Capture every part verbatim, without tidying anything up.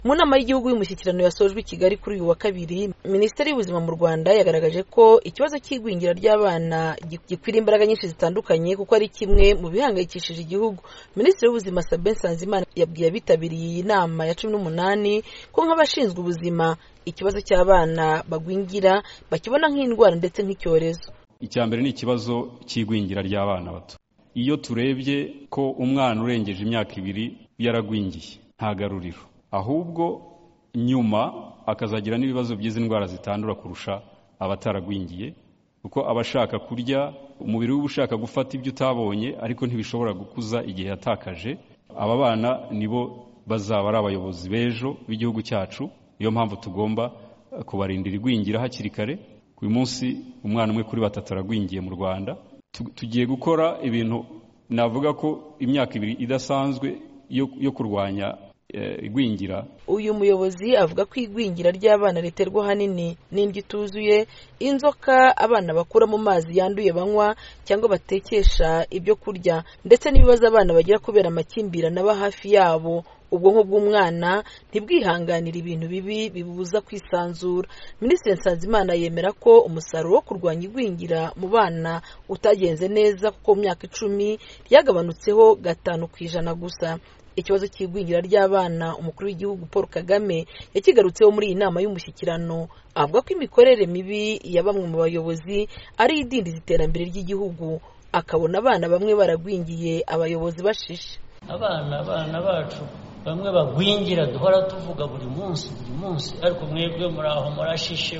Mu nama y'igihugu y'umushyikirano yasojwe i Kigali kuri uyu wa kabiri, Minisiteri y'Ubuzima mu Rwanda yagaragaje ko ikibazo cy'igwingira ry'abana gikwira imbaraga nyinshi zitandukanye kuko ari kimwe mu bihangayikishije igihugu. Minisitiri w'Ubuzima Sabin Nsanzimana yabwiye abitabiriye iyi nama ya cumi n'umunani ko nk'abashinzwe ubuzima ikibazo cy'abana bagwingira bakibona nk'indwara ndetse nk'icyorezo. Icya mbere ni ikibazo cy'igwingira ry'abana bato. Iyo turebye ko umwana urengeje imyaka ibiri yaragwingiye nta garuriro, ahubwo nyuma akazagira n'ibibazo by'izi ndwara zitandura kurusha abataragwingiye, kuko abashaka kurya umubiri we ushaka gufata ibyo utabonye ariko ntibishobora gukuza igihe yatakaje. Aba bana nibo bazaba ari abayobozi b'ejo b'igihugu cyacu, niyo mpamvu tugomba kubarindira igwingira hakiri kare. Uyu munsi umwana umwe kuri batatu aragwingiye mu Rwanda. Tugiye gukora ibintu navuga ko imyaka ibiri idasanzwe yo kurwanya igwingira. Uyu muyobozi avuga ko igwingira ry'abana riterwa hanini n'indyo ituzuye, inzoka abana bakura mu mazi yanduye banywa cyangwa batekesha ibyo kurya, ndetse n'ibibazo abana bagira kubera amakimbirane aba hafi yabo. Ubwonko bw'umwana ntibwihanganira ibintu bibi bibuza kwisanzura. Minisitiri Nsanzimana yemera ko umusaruro wo kurwanya igwingira mu bana utagenze neza kuko mu myaka icumi ryagabanutseho gatanu ku ijana gusa. Ikibazo cy'igwingira ry'abana umukuru w'igihugu Paul Kagame yakigarutseho muri iyi nama y'umushyikirano, avuga ko imikorere mibi ya bamwe mu bayobozi ari idindiza iterambere ry'igihugu, akabona abana bamwe baragwingiye abayobozi bashishe. Abana abana bacu bamwe bagwingira duhora tuvuga buri munsi buri munsi, ariko mwebwe muri aho murashishe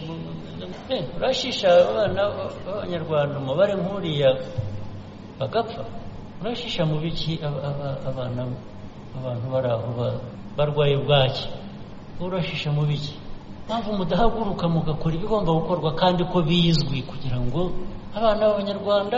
murashisha abana b'Abanyarwanda umubare nk'uriya bagapfa. Murashisha mu biki abana abantu bari aho barwaye bwaki? Urashisha mu biki? Mpamvu mudahaguruka mugakora ibigomba gukorwa kandi ko bizwi, kugira ngo abana b'Abanyarwanda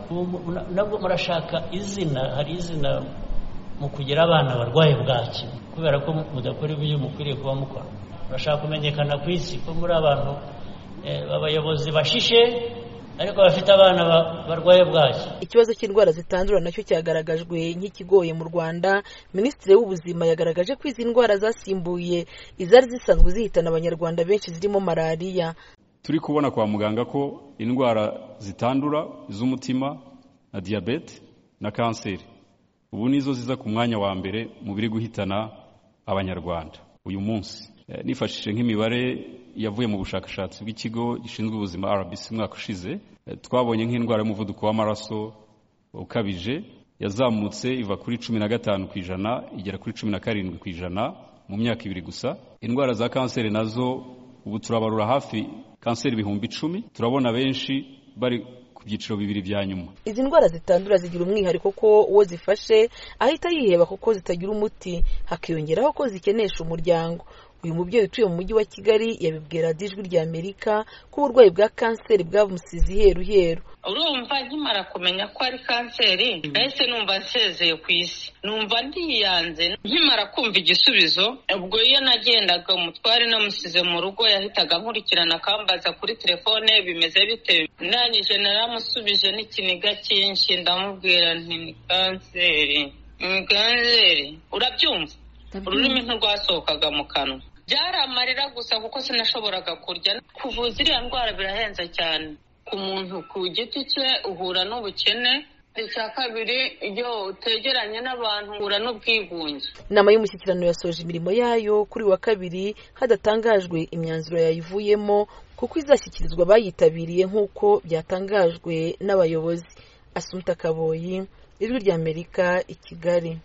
nabwo murashaka izina, hari izina mu kugira abana barwaye bwaki kubera ko mudakora ibyo mukwiriye kuba mukora. Murashaka kumenyekana ku isi ko muri abantu abayobozi bashishe ariko bafite abana barwaye bwaki. Ikibazo cy'indwara zitandura nacyo cyagaragajwe nk'ikigoye mu Rwanda. Minisitiri w'Ubuzima yagaragaje ko izi ndwara zasimbuye izari zisanzwe zihitana Abanyarwanda benshi zirimo malariya. Turi kubona kwa muganga ko indwara zitandura z'umutima na diabete na kanseri ubu nizo ziza ku mwanya wa mbere mu biri guhitana Abanyarwanda uyu munsi. E, nifashishije nk'imibare yavuye mu bushakashatsi bw'ikigo gishinzwe ubuzima R B C mwaka ushize, e, twabonye nk'indwara y'umuvuduko w'amaraso ukabije yazamutse iva kuri cumi na gatanu ku ijana igera kuri cumi na karindwi ku ijana mu myaka ibiri gusa. Indwara za kanseri nazo ubu turabarura hafi kanseri ibihumbi icumi, turabona benshi bari ku byiciro bibiri bya nyuma. Izi ndwara zitandura zigira umwihariko ko uwo zifashe ahita yiheba kuko zitagira umuti, hakiyongeraho ko zikenesha umuryango. Uyu mubyeyi utuye mu mujyi wa Kigali yabibwira Ijwi rya Amerika ko uburwayi bwa kanseri bwamusize iheru heru. Urumva nkimara kumenya ko ari kanseri nahise numva nsezeye ku isi, numva ndiyanze. Nkimara kumva igisubizo, ubwo iyo nagendaga umutware namusize mu rugo yahitaga nkurikirana akambaza kuri telefone bimeze bite. Nanyije naramusubije n'ikiniga cyinshi ndamubwira nti ni kanseri. Ni kanseri. Urabyumva? Ururimi ntirwasohokaga mu kanwa. Byari amarira gusa kuko sinashoboraga kurya. Kuvuza iriya ndwara birahenze cyane. Ku muntu ku giti cye uhura n'ubukene, icya kabiri iyo utegeranye n'abantu uhura n'ubwigunge. Inama y'umushyikirano yasoje imirimo yayo kuri wa kabiri hadatangajwe imyanzuro yayivuyemo kuko izashyikirizwa abayitabiriye nk'uko byatangajwe n'abayobozi. Asumta Kaboyi, Ijwi rya Amerika, i Kigali.